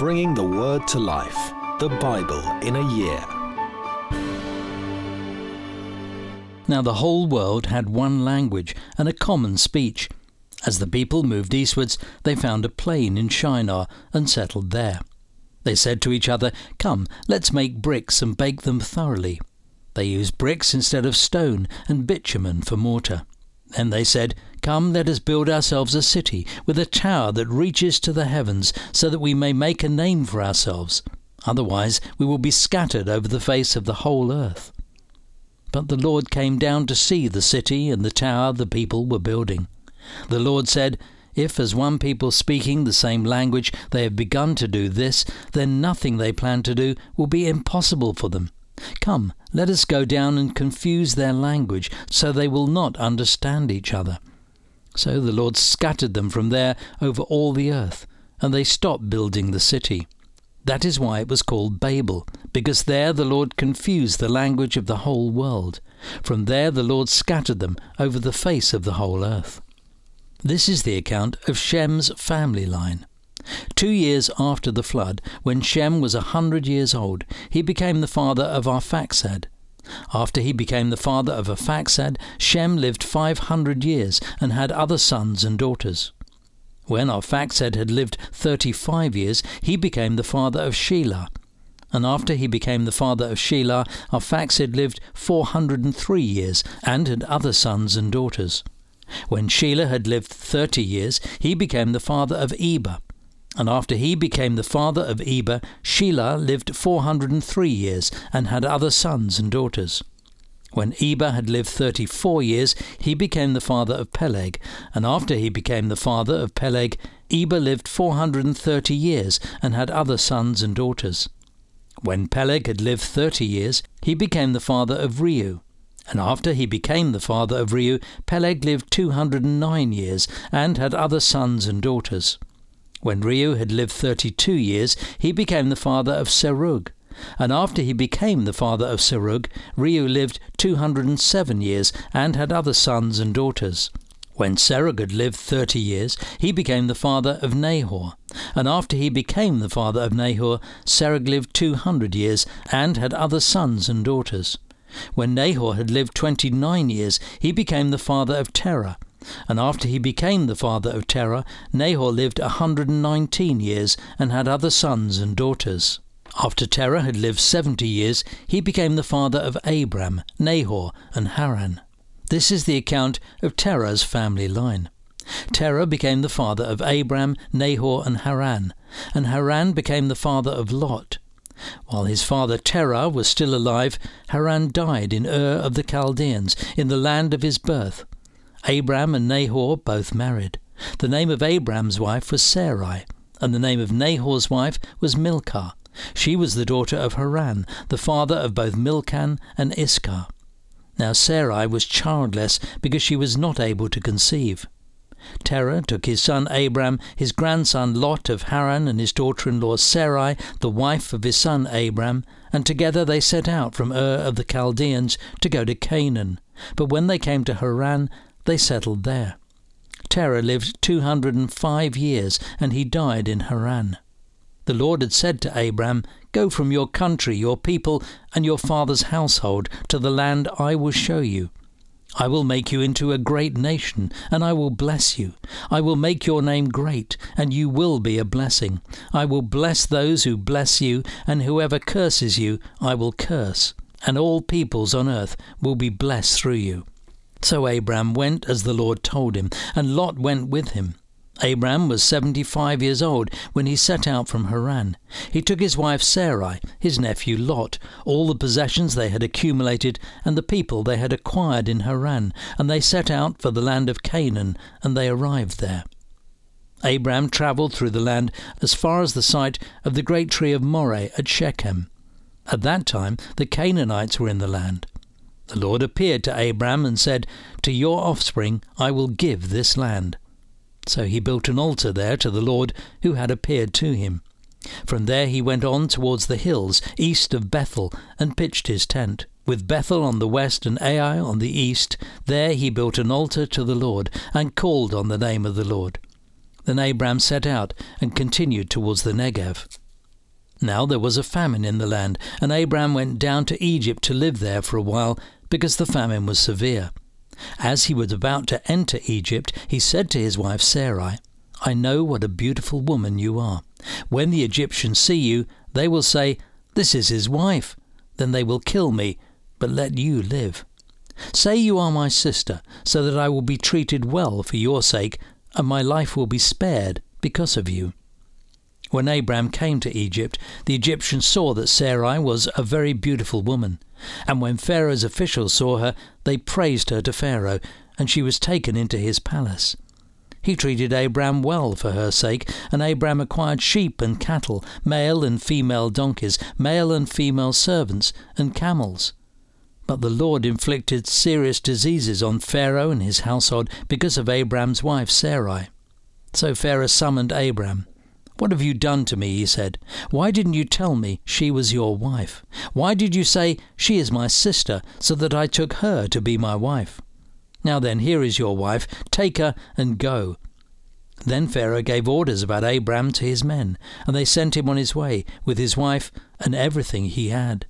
bringing the Word to life. The Bible in a year. Now the whole world had one language and a common speech. As the people moved eastwards, they found a plain in Shinar and settled there. They said to each other, "Come, let's make bricks and bake them thoroughly." They used bricks instead of stone and bitumen for mortar. Then they said, "Come, let us build ourselves a city with a tower that reaches to the heavens, so that we may make a name for ourselves. Otherwise we will be scattered over the face of the whole earth." But the Lord came down to see the city and the tower the people were building. The Lord said, "If as one people speaking the same language they have begun to do this, then nothing they plan to do will be impossible for them. Come, let us go down and confuse their language, so they will not understand each other." So the Lord scattered them from there over all the earth, and they stopped building the city. That is why it was called Babel, because there the Lord confused the language of the whole world. From there the Lord scattered them over the face of the whole earth. This is the account of Shem's family line. 2 years after the flood, when Shem was 100 years old, he became the father of Arphaxad. After he became the father of Arphaxad, Shem lived 500 years and had other sons and daughters. When Arphaxad had lived 35 years, he became the father of Shelah. And after he became the father of Shelah, Arphaxad lived 403 years and had other sons and daughters. When Shelah had lived 30 years, he became the father of Eber. And after he became the father of Eber, Shelah lived 403 years and had other sons and daughters. When Eber had lived 34 years, he became the father of Peleg, and after he became the father of Peleg, Eber lived 430 years and had other sons and daughters. When Peleg had lived 30 years, he became the father of Reu, and after he became the father of Reu, Peleg lived 209 years and had other sons and daughters. When Reu had lived 32 years, he became the father of Serug. And after he became the father of Serug, Reu lived 207 years and had other sons and daughters. When Serug had lived 30 years, he became the father of Nahor. And after he became the father of Nahor, Serug lived 200 years and had other sons and daughters. When Nahor had lived 29 years, he became the father of Terah. And after he became the father of Terah, Nahor lived 119 years and had other sons and daughters. After Terah had lived 70 years, he became the father of Abram, Nahor, and Haran. This is the account of Terah's family line. Terah became the father of Abram, Nahor, and Haran became the father of Lot. While his father Terah was still alive, Haran died in Ur of the Chaldeans, in the land of his birth. Abram and Nahor both married. The name of Abram's wife was Sarai, and the name of Nahor's wife was Milcah. She was the daughter of Haran, the father of both Milcah and Iscah. Now Sarai was childless because she was not able to conceive. Terah took his son Abram, his grandson Lot of Haran, and his daughter-in-law Sarai, the wife of his son Abram, and together they set out from Ur of the Chaldeans to go to Canaan. But when they came to Haran, they settled there. Terah lived 205 years, and he died in Haran. The Lord had said to Abram, "Go from your country, your people, and your father's household to the land I will show you. I will make you into a great nation, and I will bless you. I will make your name great, and you will be a blessing. I will bless those who bless you, and whoever curses you I will curse, and all peoples on earth will be blessed through you." So Abram went as the Lord told him, and Lot went with him. Abram was 75 years old when he set out from Haran. He took his wife Sarai, his nephew Lot, all the possessions they had accumulated, and the people they had acquired in Haran, and they set out for the land of Canaan, and they arrived there. Abram travelled through the land as far as the site of the great tree of Moreh at Shechem. At that time the Canaanites were in the land. The Lord appeared to Abram and said, "To your offspring I will give this land." So he built an altar there to the Lord who had appeared to him. From there he went on towards the hills east of Bethel and pitched his tent. With Bethel on the west and Ai on the east, there he built an altar to the Lord and called on the name of the Lord. Then Abram set out and continued towards the Negev. Now there was a famine in the land, and Abram went down to Egypt to live there for a while, because the famine was severe. As he was about to enter Egypt, he said to his wife Sarai, "I know what a beautiful woman you are. When the Egyptians see you, they will say, 'This is his wife.' Then they will kill me, but let you live. Say you are my sister, so that I will be treated well for your sake, and my life will be spared because of you." When Abram came to Egypt, the Egyptians saw that Sarai was a very beautiful woman. And when Pharaoh's officials saw her, they praised her to Pharaoh, and she was taken into his palace. He treated Abram well for her sake, and Abram acquired sheep and cattle, male and female donkeys, male and female servants, and camels. But the Lord inflicted serious diseases on Pharaoh and his household because of Abram's wife Sarai. So Pharaoh summoned Abram. "What have you done to me?" he said. "Why didn't you tell me she was your wife? Why did you say, 'She is my sister,' so that I took her to be my wife? Now then, here is your wife. Take her and go." Then Pharaoh gave orders about Abram to his men, and they sent him on his way with his wife and everything he had.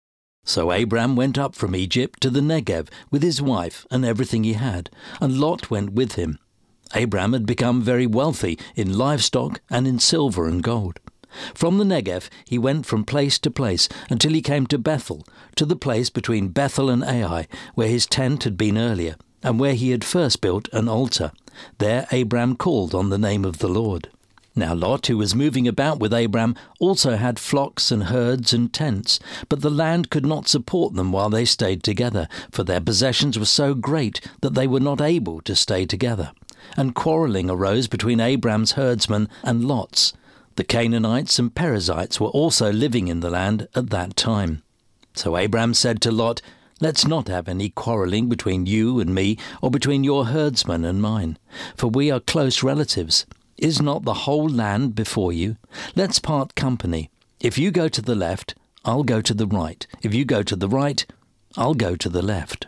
So Abram went up from Egypt to the Negev with his wife and everything he had, and Lot went with him. Abram had become very wealthy in livestock and in silver and gold. From the Negev he went from place to place until he came to Bethel, to the place between Bethel and Ai, where his tent had been earlier, and where he had first built an altar. There Abram called on the name of the Lord. Now Lot, who was moving about with Abram, also had flocks and herds and tents, but the land could not support them while they stayed together, for their possessions were so great that they were not able to stay together. And quarrelling arose between Abram's herdsmen and Lot's. The Canaanites and Perizzites were also living in the land at that time. So Abram said to Lot, "Let's not have any quarrelling between you and me, or between your herdsmen and mine, for we are close relatives. Is not the whole land before you? Let's part company. If you go to the left, I'll go to the right. If you go to the right, I'll go to the left."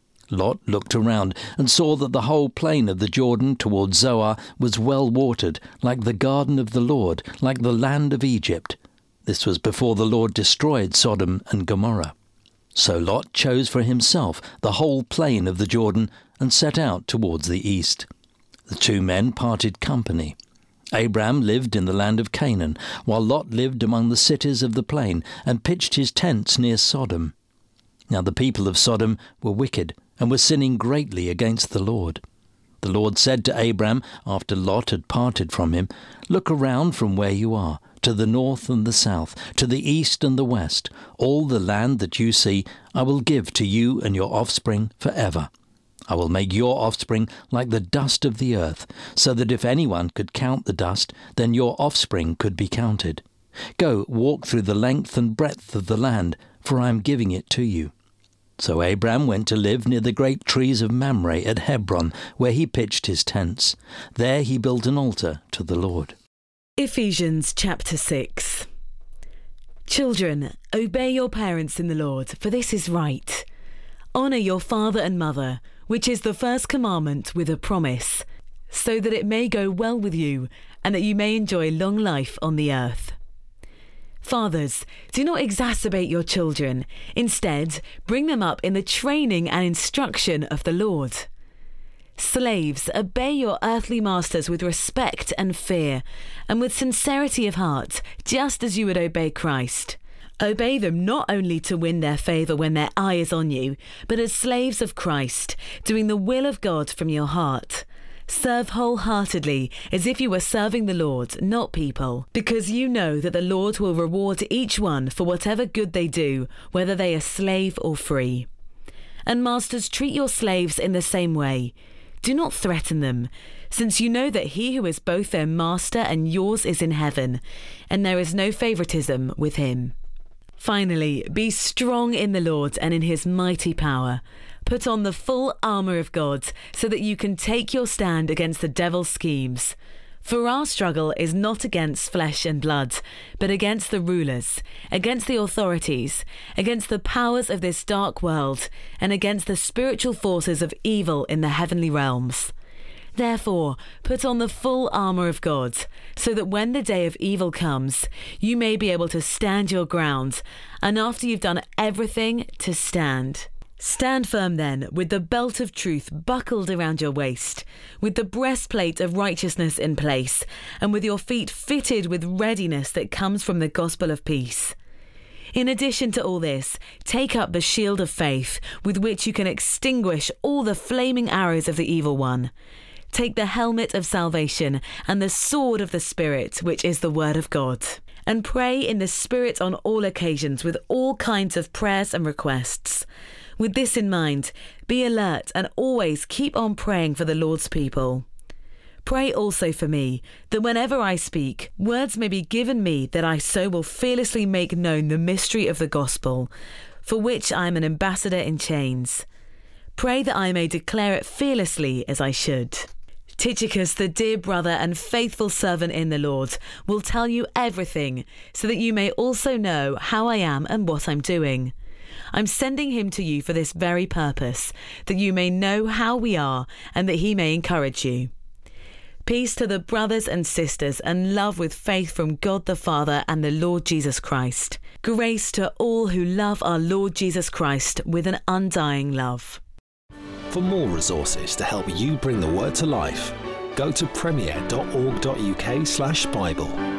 Lot looked around and saw that the whole plain of the Jordan toward Zoar was well watered, like the garden of the Lord, like the land of Egypt. This was before the Lord destroyed Sodom and Gomorrah. So Lot chose for himself the whole plain of the Jordan and set out towards the east. The two men parted company. Abram lived in the land of Canaan, while Lot lived among the cities of the plain and pitched his tents near Sodom. Now the people of Sodom were wicked and were sinning greatly against the Lord. The Lord said to Abram, after Lot had parted from him, "Look around from where you are, to the north and the south, to the east and the west. All the land that you see I will give to you and your offspring forever. I will make your offspring like the dust of the earth, so that if anyone could count the dust, then your offspring could be counted. Go, walk through the length and breadth of the land, for I am giving it to you." So Abram went to live near the great trees of Mamre at Hebron, where he pitched his tents. There he built an altar to the Lord. Ephesians chapter 6. Children, obey your parents in the Lord, for this is right. Honour your father and mother, which is the first commandment with a promise, so that it may go well with you, and that you may enjoy long life on the earth. Fathers, do not exacerbate your children. Instead, bring them up in the training and instruction of the Lord. Slaves, obey your earthly masters with respect and fear, and with sincerity of heart, just as you would obey Christ. Obey them not only to win their favour when their eye is on you, but as slaves of Christ, doing the will of God from your heart. Serve wholeheartedly, as if you were serving the Lord, not people, because you know that the Lord will reward each one for whatever good they do, whether they are slave or free. And masters, treat your slaves in the same way. Do not threaten them, since you know that he who is both their master and yours is in heaven, and there is no favoritism with him. Finally, be strong in the Lord and in his mighty power. Put on the full armour of God, so that you can take your stand against the devil's schemes. For our struggle is not against flesh and blood, but against the rulers, against the authorities, against the powers of this dark world, and against the spiritual forces of evil in the heavenly realms. Therefore, put on the full armour of God, so that when the day of evil comes, you may be able to stand your ground, and after you've done everything, to stand. Stand firm then, with the belt of truth buckled around your waist, with the breastplate of righteousness in place, and with your feet fitted with readiness that comes from the gospel of peace. In addition to all this, take up the shield of faith, with which you can extinguish all the flaming arrows of the evil one. Take the helmet of salvation and the sword of the Spirit, which is the word of God. And pray in the Spirit on all occasions with all kinds of prayers and requests. With this in mind, be alert and always keep on praying for the Lord's people. Pray also for me, that whenever I speak, words may be given me that I so will fearlessly make known the mystery of the gospel, for which I am an ambassador in chains. Pray that I may declare it fearlessly as I should. Tychicus, the dear brother and faithful servant in the Lord, will tell you everything, so that you may also know how I am and what I'm doing. I'm sending him to you for this very purpose, that you may know how we are and that he may encourage you. Peace to the brothers and sisters, and love with faith from God the Father and the Lord Jesus Christ. Grace to all who love our Lord Jesus Christ with an undying love. For more resources to help you bring the word to life, go to premier.org.uk/Bible.